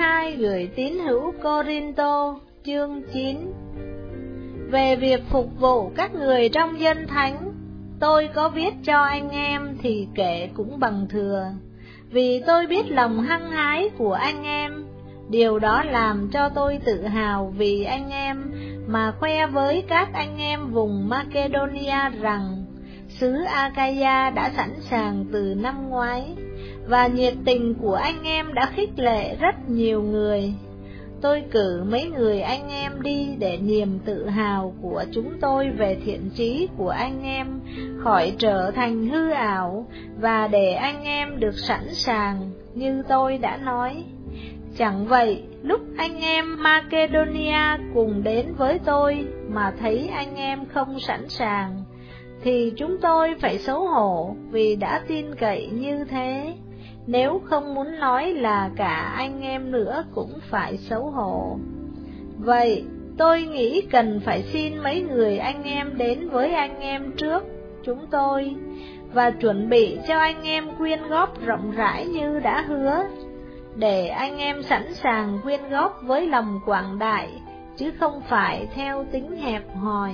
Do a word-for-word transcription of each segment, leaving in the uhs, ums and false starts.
hai gửi tín hữu Cô-rinh-tô, chương chín. Về việc phục vụ các người trong dân thánh, tôi có viết cho anh em thì kể cũng bằng thừa, vì tôi biết lòng hăng hái của anh em. Điều đó làm cho tôi tự hào vì anh em, mà khoe với các anh em vùng Macedonia rằng xứ Achaia đã sẵn sàng từ năm ngoái, và nhiệt tình của anh em đã khích lệ rất nhiều người. Tôi cử mấy người anh em đi để niềm tự hào của chúng tôi về thiện chí của anh em khỏi trở thành hư ảo, và để anh em được sẵn sàng như tôi đã nói. Chẳng vậy, lúc anh em Macedonia cùng đến với tôi mà thấy anh em không sẵn sàng, thì chúng tôi phải xấu hổ vì đã tin cậy như thế. Nếu không muốn nói là cả anh em nữa cũng phải xấu hổ. Vậy, tôi nghĩ cần phải xin mấy người anh em đến với anh em trước chúng tôi, và chuẩn bị cho anh em quyên góp rộng rãi như đã hứa, để anh em sẵn sàng quyên góp với lòng quảng đại, chứ không phải theo tính hẹp hòi.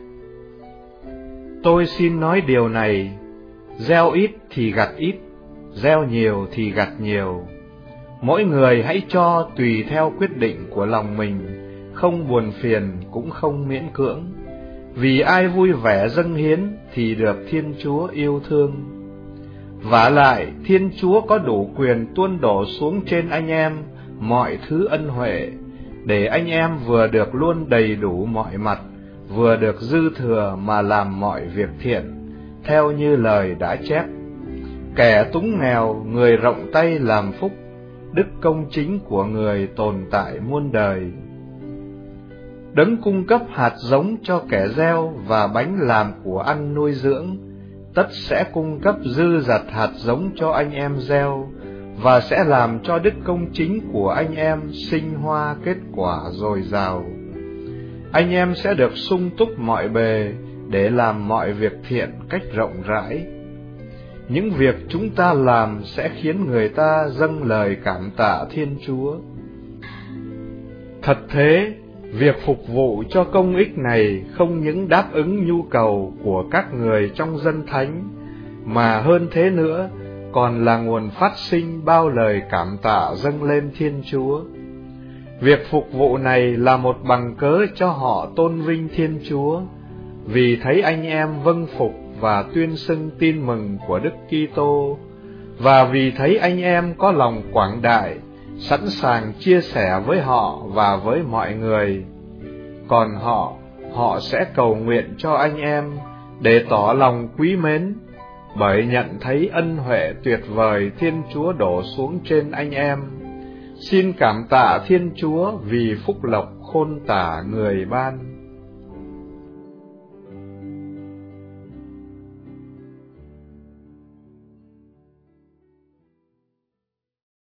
Tôi xin nói điều này, gieo ít thì gặt ít, gieo nhiều thì gặt nhiều. Mỗi người hãy cho tùy theo quyết định của lòng mình, không buồn phiền cũng không miễn cưỡng. Vì ai vui vẻ dâng hiến thì được Thiên Chúa yêu thương. Vả lại, Thiên Chúa có đủ quyền tuôn đổ xuống trên anh em mọi thứ ân huệ, để anh em vừa được luôn đầy đủ mọi mặt, vừa được dư thừa mà làm mọi việc thiện, theo như lời đã chép: kẻ túng nghèo, người rộng tay làm phúc, đức công chính của người tồn tại muôn đời. Đấng cung cấp hạt giống cho kẻ gieo và bánh làm của ăn nuôi dưỡng, tất sẽ cung cấp dư dật hạt giống cho anh em gieo, và sẽ làm cho đức công chính của anh em sinh hoa kết quả dồi dào. Anh em sẽ được sung túc mọi bề để làm mọi việc thiện cách rộng rãi. Những việc chúng ta làm sẽ khiến người ta dâng lời cảm tạ Thiên Chúa. Thật thế, việc phục vụ cho công ích này không những đáp ứng nhu cầu của các người trong dân thánh, mà hơn thế nữa, còn là nguồn phát sinh bao lời cảm tạ dâng lên Thiên Chúa. Việc phục vụ này là một bằng cớ cho họ tôn vinh Thiên Chúa, vì thấy anh em vâng phục và tuyên xưng tin mừng của Đức Kitô, và vì thấy anh em có lòng quảng đại, sẵn sàng chia sẻ với họ và với mọi người. Còn họ, họ sẽ cầu nguyện cho anh em để tỏ lòng quý mến, bởi nhận thấy ân huệ tuyệt vời Thiên Chúa đổ xuống trên anh em. Xin cảm tạ Thiên Chúa vì phúc lộc khôn tả người ban.